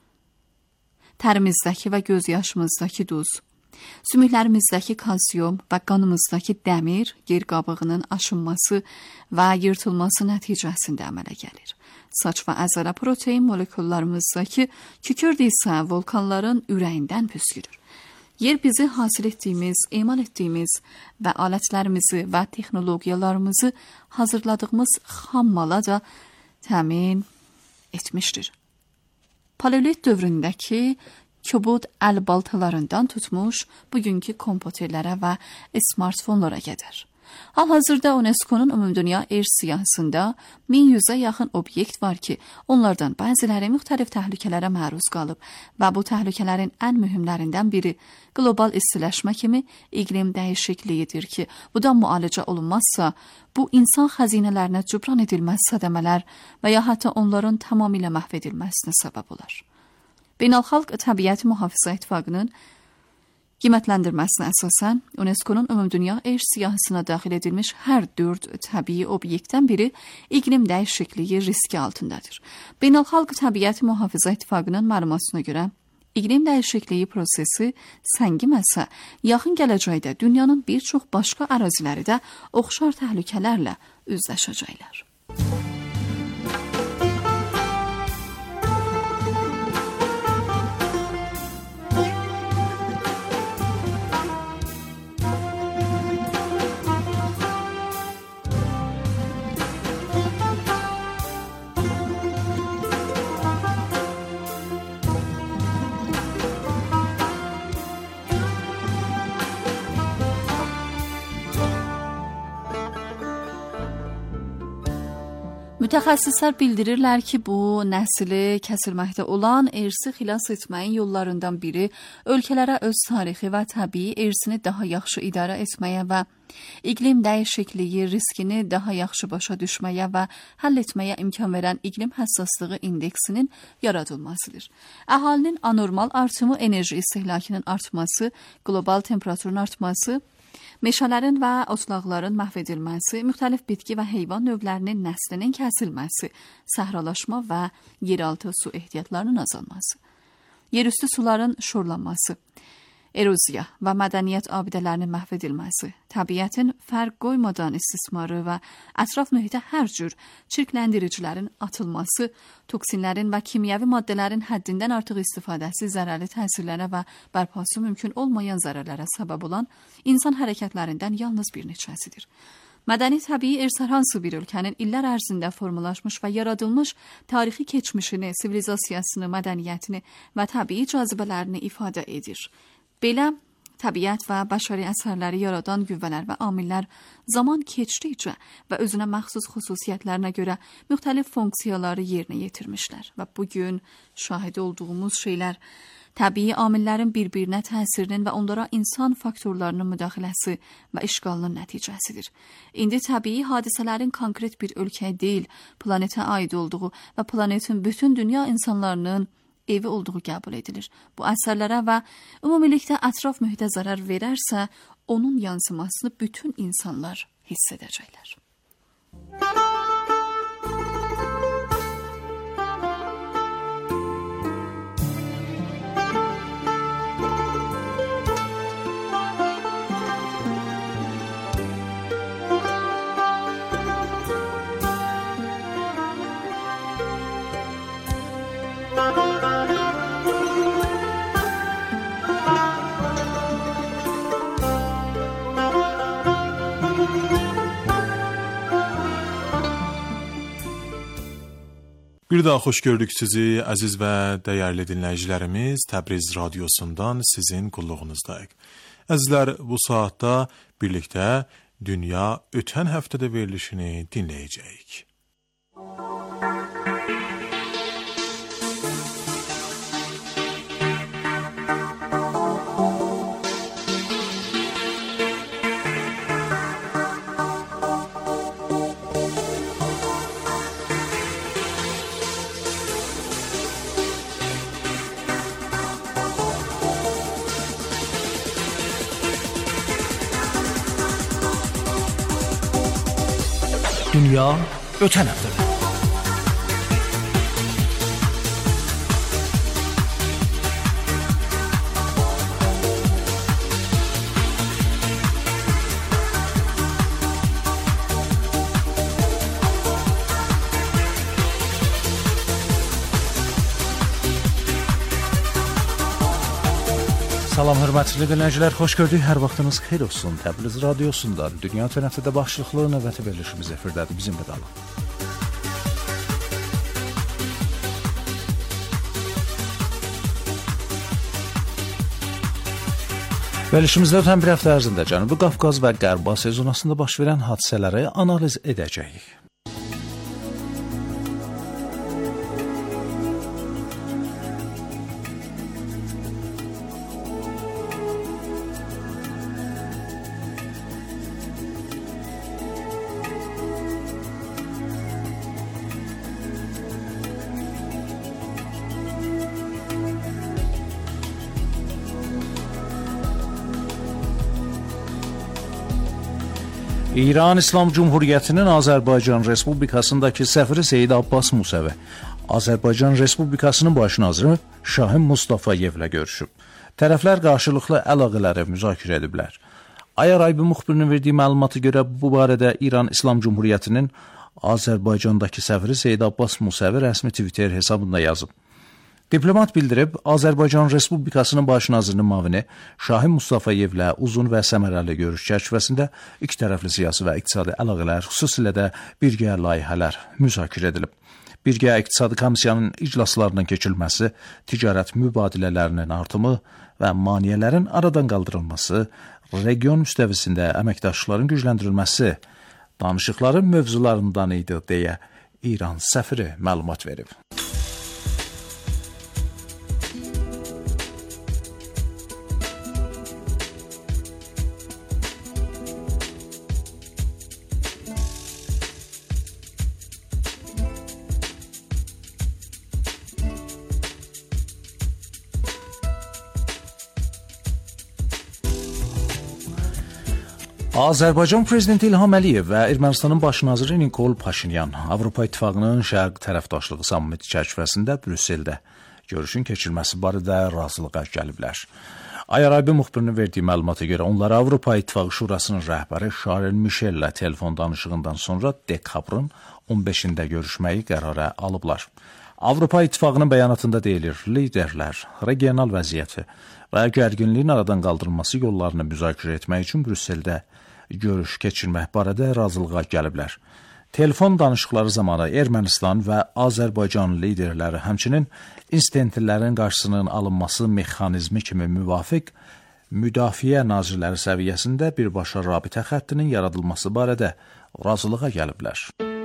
Tərimizdəki və göz yaşımızdakı duz, sümüklərimizdəki kalsiyum və qanımızdakı dəmir yer qabığının aşınması və yırtılması nəticəsində əmələ gəlir. Saç və əzələ protein molekullarımızdakı kükürt isə volkanların ürəyindən püskürür. Yer bizi hasil etdiyimiz, emal etdiyimiz və alətlərimizi və texnologiyalarımızı hazırladığımız xam mala da təmin etmişdir. Paleolit dövründəki kobud əl baltalarından tutmuş bugünkü kompüterlərə və smartfonlara qədər. Hal-hazırda UNESCO'nun Ümumdünya İrs siyahısında 1100-ə yaxın obyekt var ki, onlardan bəziləri müxtəlif təhlükələrə məruz qalıb və bu təhlükələrin ən mühümlərindən biri qlobal istiləşmə kimi iqlim dəyişikliyidir ki, bu da müalicə olunmazsa, bu insan xəzinələrinə cübran edilməz sədəmələr və ya hətta onların tamamilə məhv edilməsinə səbəb olar. Beynəlxalq Təbiət Mühafizə İttifaqının Qiymətləndirməsinə əsasən, UNESCO-nun Ümumdünya İrs siyahısına daxil edilmiş hər 4 təbii obyektdən biri iqlim dəyişikliyi riski altındadır. Beynəlxalq Təbiət Mühafizə İttifaqının məlumatına görə, iqlim dəyişikliyi prosesi səngiməsə, yaxın gələcəkdə dünyanın bir çox başqa əraziləri də oxşar təhlükələrlə üzləşəcəklər. Mütəxəssislər bildirirlər ki, bu nəsli kəsilməkdə olan irsi xilas etməyin yollarından biri ölkələrə öz tarixi və təbii irsini daha yaxşı idarə etməyə və iqlim dəyişikliyi riskini daha yaxşı başa düşməyə və həll etməyə imkan verən iqlim həssaslığı indeksinin yaradılmasıdır. Əhalinin anormal artımı, enerji istehlakının artması, qlobal temperaturun artması, meşələrin və otlaqların məhv edilməsi, müxtəlif bitki və heyvan növlərinin nəslinin kəsilməsi, səhralaşma və yeraltı su ehtiyatlarının azalması, yerüstü suların şorlanması, eroziya və mədəniyyət abidələrinin məhv edilməsi, təbiətin fərq qoymadan istismarı və ətraf mühitə hər cür çirkləndiricilərin atılması, toksinlərin və kimyəvi maddələrin həddindən artıq istifadəsi zərərli təsirlərə və bərpası mümkün olmayan zərərlərə səbəb olan insan hərəkətlərindən yalnız bir neçəsidir. Mədəni təbii irs hər hansı bir ölkənin illər ərzində formalaşmış və yaradılmış tarixi keçmişini, sivilizasiyasını, mədəniyyətini və təbii cazibələrini ifadə edir. Belə təbiət və bəşəri əsərləri yaradan qüvvələr və amillər zaman keçdikcə və özünə məxsus xüsusiyyətlərinə görə müxtəlif funksiyaları yerinə yetirmişlər və bugün şahid olduğumuz şeylər təbii amillərin bir-birinə təsirinin və onlara insan faktorlarının müdaxiləsi və işğalının nəticəsidir. İndi təbii hadisələrin konkret bir ölkəyə deyil, planetə aid olduğu və planetin bütün dünya insanlarının evi olduğu qəbul edilir. Bu əsərlərə və ümumilikdə ətraf mühitə zərər verərsə, onun yansımasını bütün insanlar hiss edəcəklər. Bir daha xoş gördük sizi, əziz və dəyərli dinləyicilərimiz. Təbriz radiosundan sizin qulluğunuzdayıq. Əzizlər, bu saatda birlikdə Dünya ötən həftədə verilişini dinləyəcəyik. Dünya ötən həftədə. Salam hörmətli dinləyicilər, xoş gördük. Hər vaxtınız xeyir olsun. Təbriz radiosundan Dünya ötən həftədə başlıqlı növbəti verilişimiz efirdədir. Bizimlə qalın. Verilişimizdə ötən bir həftə ərzində Cənubi Qafqaz və Qərb Asiya zonasında baş verən hadisələri analiz edəcəyik. İran İslam Cumhuriyyətinin Azərbaycan Respublikasındakı səfiri Seyid Abbas Musavi Azərbaycan Respublikasının baş naziri Şahin Mustafayevlə görüşüb. Tərəflər qarşılıqlı əlaqələri müzakirə ediblər. Ayar Aybi müxbirinin verdiyi məlumata görə bu barədə İran İslam Cumhuriyyətinin Azərbaycandakı səfiri Seyid Abbas Musavi rəsmi Twitter hesabında yazıb. Diplomat bildirib, Azərbaycan Respublikasının baş nazirinin müavini Şahin Mustafayevlə uzun və səmərəli görüş çərçivəsində iki tərəfli siyasi və iqtisadi əlaqələr, xüsusilə də birgə layihələr müzakirə edilib. Birgə iqtisadi komissiyanın iclaslarının keçirilməsi, ticarət mübadilələrinin artımı və maneələrin aradan qaldırılması, region müstəvisində əməkdaşlıqların gücləndirilməsi danışıqların mövzularından idi deyə İran səfiri məlumat verib. Azərbaycan prezidenti İlham Əliyev və Ermənistanın baş naziri Nikol Paşinyan Avropa İttifaqının şərq tərəfdaşlığı samiti çərçivəsində Brüsseldə görüşün keçirilməsi barədə razılığa gəliblər. Ayar Aybi müxbirinin verdiyi məlumata görə onlar Avropa İttifaqı Şurasının rəhbəri Charles Michellə telefon danışığından sonra dekabrın 15-də görüşməyi qərara alıblar. Avropa İttifaqının bəyanatında deyilir, liderlər regional vəziyyəti və gərginliyin aradan qaldırılması yollarını müzakirə etmək üçün Brüsseldə görüş keçirmək barədə razılığa gəliblər. Telefon danışıqları zamanı Ermənistan və Azərbaycan liderləri həmçinin insidentlərin qarşısının alınması mexanizmi kimi müvafiq müdafiə nazirləri səviyyəsində birbaşa rabitə xəttinin yaradılması barədə razılığa gəliblər.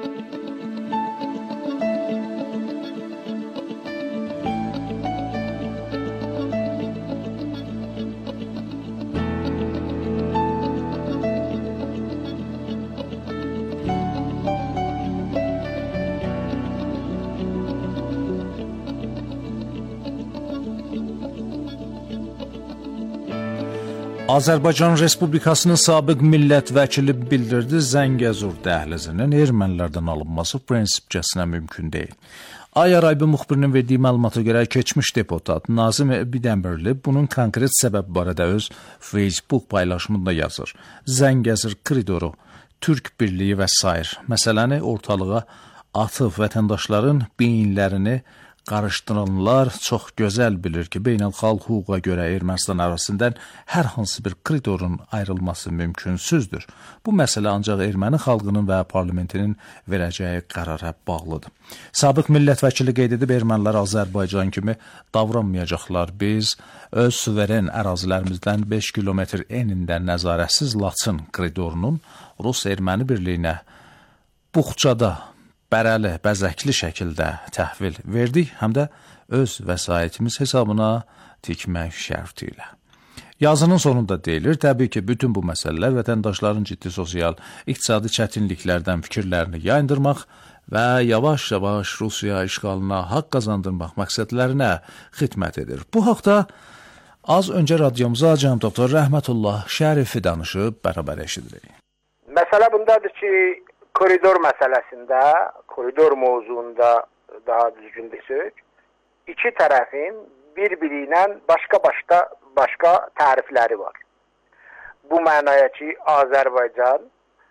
Azərbaycan Respublikasının sabiq millət vəkili bildirdi, Zəngəzur dəhlizinin ermənilərdən alınması prinsipcəsinə mümkün deyil. Ayar Aybi müxbirinin verdiyi məlumata görə keçmiş deputat Nazim Bidəmbirli bunun konkret səbəb barədə öz Facebook paylaşımında yazır. Zəngəzur koridoru, Türk birliyi və s. məsələni ortalığa atıb vətəndaşların beyinlərini qarışdıranlar çox gözəl bilir ki, beynəlxalq hüquqa görə Ermənistan arasından hər hansı bir koridorun ayrılması mümkünsüzdür. Bu məsələ ancaq erməni xalqının və parlamentinin verəcəyi qərara bağlıdır. Sabiq millət vəkili qeyd edib, ermənilər Azərbaycan kimi davranmayacaqlar. Biz öz suveren ərazilərimizdən 5 kilometr enində nəzarətsiz Laçın koridorunun Rus-Erməni birliyinə Buxçada bərəli, bəzəkli şəkildə təhvil verdik, həm də öz vəsaitimiz hesabına tikmək şərti ilə. Yazının sonunda deyilir, təbii ki, bütün bu məsələlər vətəndaşların ciddi sosial, iqtisadi çətinliklərdən fikirlərini yayındırmaq və yavaş-yavaş Rusiya işğalına haqq qazandırmaq məqsədlərinə xidmət edir. Bu haqda az öncə radiomuza cənab doktor Rəhmətullah Şərifi danışıb, bərabər eşidirik. Məsələ bundadır ki, koridor məsələsində, koridor mövzuunda daha düzgün desək, iki tərəfin bir-biri ilə başqa tərifləri var. Bu mənaya ki, Azərbaycan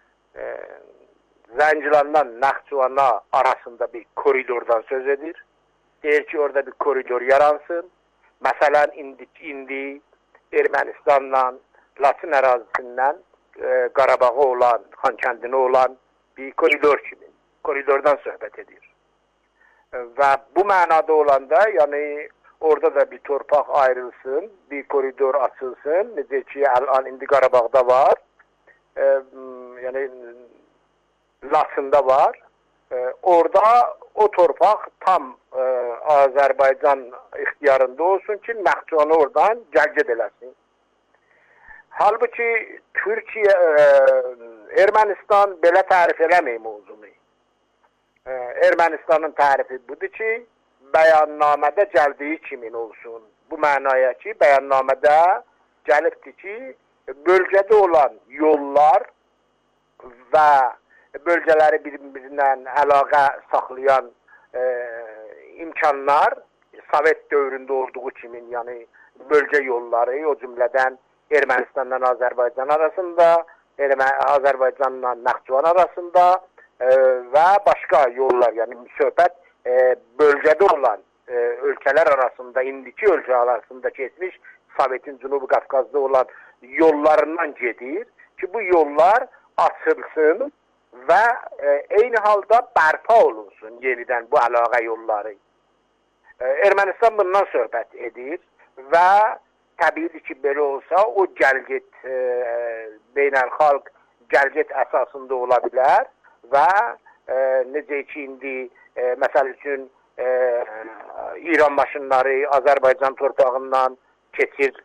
Zəngilandan Naxçıvana arasında bir koridordan söz edir. Deyir ki, orada bir koridor yaransın. Məsələn, indi Ermənistanla Laçın ərazisindən Qarabağı olan, Xankəndini olan bir koridor kimi, koridordan söhbət edir. Və bu mənada olanda, yəni orada da bir torpaq ayrılsın, bir koridor açılsın, necə ki, indi Qarabağda var, yəni Laçında var, orada o torpaq tam Azərbaycan ixtiyarında olsun ki, Naxçıvanı oradan gəlgəd eləsin. Halbuki Türkiyə, Ermənistan belə tərif eləməyir mövzunu. Ermənistanın tərifi budur ki, bəyannamədə gəldiyi kimin olsun. Bu mənaya ki, bəyannamədə gəlibdir ki, bölgədə olan yollar və bölgələri bir-birindən əlaqə saxlayan imkanlar Sovet dövründə olduğu kimi, yəni bölgə yolları, o cümlədən Ermənistanla Azərbaycan arasında, Azərbaycanla Naxçıvan arasında və başqa yollar, yəni söhbət bölgədə olan ölkələr arasında, indiki ölkə arasında keçmiş Sovetin Cənubi Qafqazda olan yollarından gedir ki, bu yollar açılsın və eyni halda bərpa olunsun yenidən bu əlaqə yolları. Ermənistan bundan söhbət edir və təbiidir ki, belə olsa o gəlgit, beynəlxalq gəlgit əsasında ola bilər və necə ki, indi məsəl üçün İran maşınları Azərbaycan torpağından keçir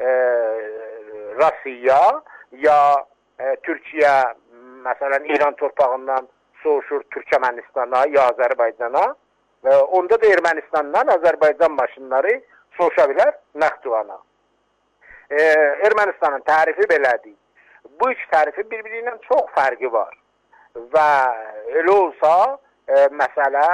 Rusiya ya Türkiyə məsələn İran torpağından soğuşur Türkmənistana ya Azərbaycana və onda da Ermənistandan Azərbaycan maşınları soğuşa bilər Naxçıvana. Ermənistanın tərifi belədir. Bu üç tərifi bir-birindən çox fərqi var və elə olsa məsələ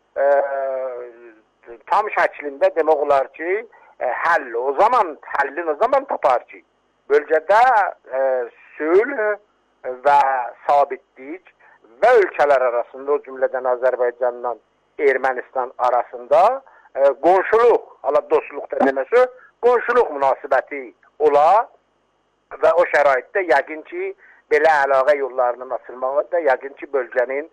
tam şəklində demək olar ki, həlli o zaman tapar ki, bölgədə sülh və sabitlik və ölkələr arasında, o cümlədən Azərbaycanla Ermənistan arasında qonşuluq, hala dostluqda deməsi, qonşuluq münasibəti ola və o şəraitdə yəqin ki, belə əlaqə yollarının açılmağı da yəqin ki, bölgənin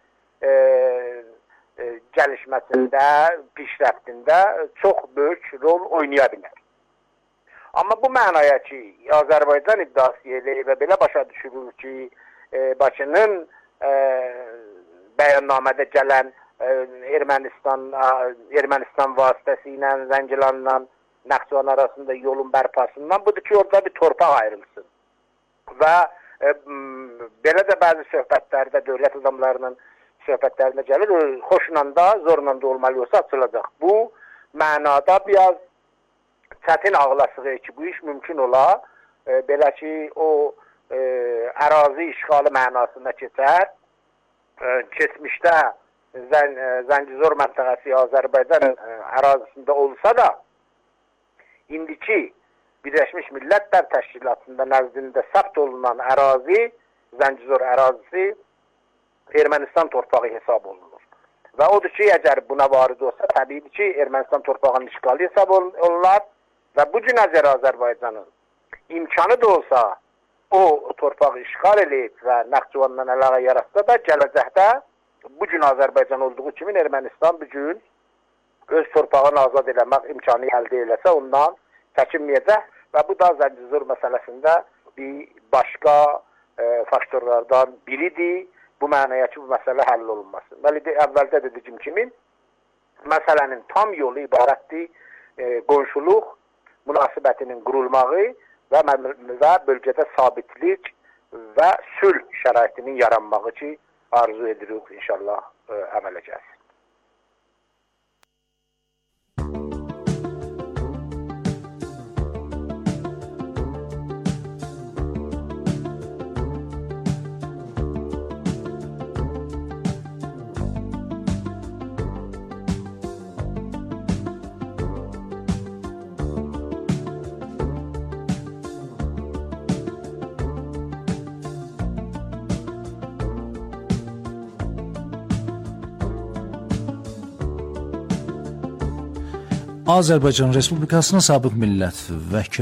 gəlişməsində, pişrəftində çox böyük rol oynaya bilər. Amma bu mənaya ki, Azərbaycan iddiası ilə və belə başa düşürür ki, Bakının bəyannamədə gələn Ermənistan vasitəsilə Zəngilanla Naxçıvan arasında yolun bərpasından budur ki, orada bir torpaq ayrılsın. Və belə də bəzi söhbətlərdə dövlət adamlarının söhbətlərində gəlir, xoşla da, zorla da olmalı olsa açılacaq. Bu mənada biraz çətin ağlasığı ki, bu iş mümkün ola, belə ki, o ərazi işğalı mənasında keçər. Keçmişdə Zəngizur məntəqəsi Azərbaycan ərazisində olsa da, indiki Birləşmiş Millətlər Təşkilatında nəzdində səbt olunan ərazi, Zəngizur ərazisi Ermənistan torpağı hesab olunur. Və odur ki, əgər buna varid olsa, təbiidir ki, Ermənistan torpağının işğalı hesab olunlar və bu gün Azərbaycanın imkanı da olsa o torpağı işğal edib və Naxçıvanla əlaqə yaratsa da gələcəkdə bu gün Azərbaycan olduğu kimi Ermənistan bu gün öz torpağını azad eləmək imkanı əldə eləsə ondan çəkinməyəcək və bu da Zəngizur məsələsində bir başqa faktorlardan biridir. Bu mənaya ki, bu məsələ həll olunması. Əvvəldə dediyim kimi, məsələnin tam yolu ibarətdir qonşuluq münasibətinin qurulmağı və bölgədə sabitlik və sülh şəraitinin yaranmağı ki, arzu edirik inşallah əmələ gəlsin. Azərbaycan Respublikasının Sabıq Millət Vəkili